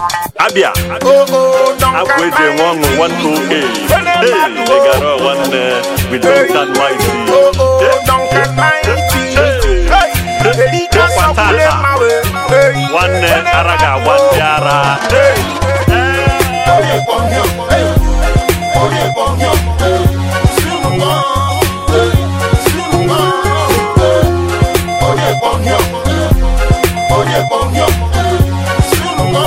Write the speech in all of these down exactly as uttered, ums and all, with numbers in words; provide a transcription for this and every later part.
Abia. Oh, oh, don't I'm waiting one one two eight. Hey, they got a one uh, with Duncan Mighty. Oh, oh, Duncan Mighty. Hey, hey, that's how we live my way. Hey, one uh, Araga, one Yara. Hey, Oye, Ponyo, Oye, Ponyo, Siluma, Siluma, Oye, Ponyo, Oye, Ponyo, Siluma,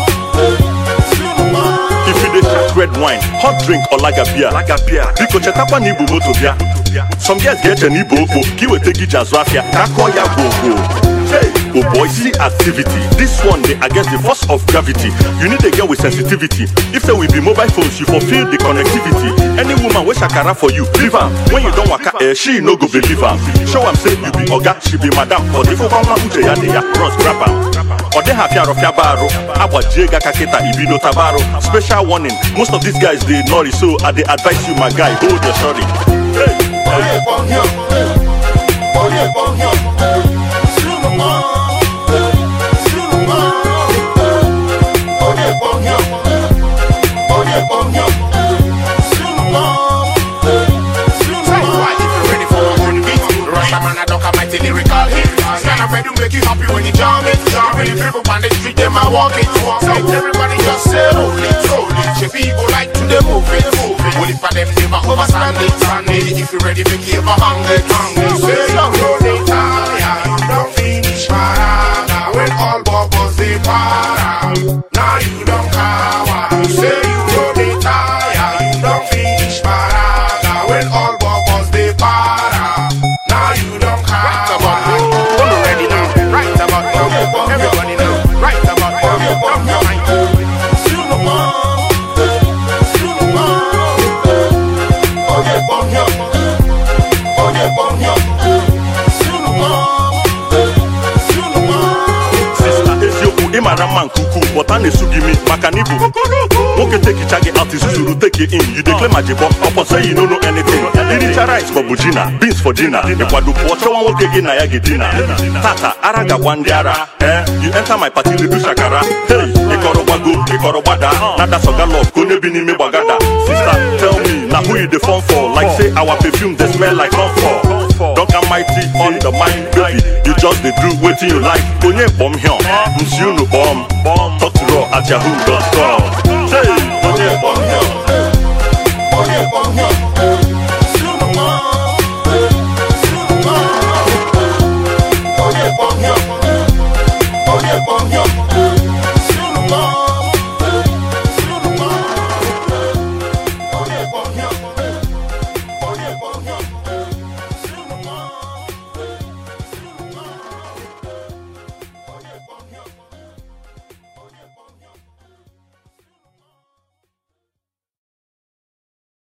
Siluma. If you dey chat red wine, hot drink or lager beer, lager beer. Because chetapa ni ibu moto bia. Some guys get an ibu oko, kiwe tegi jazwafia, kakoya go go. Hey, oh boy, see activity. This one they against the force of gravity. You need a girl with sensitivity. If there will be mobile phones, you fulfill the connectivity. Any woman wish shakara for you, leave her. When you don't waka, eh, she no go believe her. Show am say you be oga, she be madam. Or if you want to uche ya de ya, cross grab am. Or they have ya rofia baro. Awa jega kaketa ibido tabaro. Special warning, most of these guys they naughty, so I they advise you, my guy, hold your sorry. Hey, Oye, Ponyo, Oye, Ponyo, Siluma, Siluma, Oye, Ponyo, Oye, Ponyo, Siluma, Siluma. if you're ready for a good beat, Russia man, I don't have my lyrical hit. Stand up ready to make you happy when you jam it. When you people on the street, them I walk it. So everybody just say roll it, roll it. Your people like to them move it, move it. Well, if for them never overstand it, stand it. If you're ready to keep a hang it, hang it. Say you roll it, yeah, you don't finish para. When all bubbles they para, now you don't cover. Say you roll it, yeah, you don't finish para. When all bubbles they para, now you don't cover. Right about now, I'm ready now. Right about now, everybody know. Right about now, I'm your Siluma, Siluma, Oye, Ponyo, Oye, Ponyo, Siluma, Siluma. sister Ezioku, imara man kuku, but I need to give me makanibu. Woke take it chage out is to take it in. You declare majibo, upon say you don't know anything. Iricha rice for bujina, beans for dinner. Ekwadu pocho one woke again na yagi dinner. Tata, araga wandiara. Eh, you enter my party, you do shakara. Hey, ekoro wago, ekoro wada. Nada soga love, kone bini me bagada. Sister, tell me, now who you the phone for? Like say our perfume, they smell like comfort. Duncan Mighty on the mind, baby. You just the do waiting you like. Onye bomb here, you no bomb. Talk to raw at yahoo dot com. Say, Oye, Ponyo, Oye, Ponyo,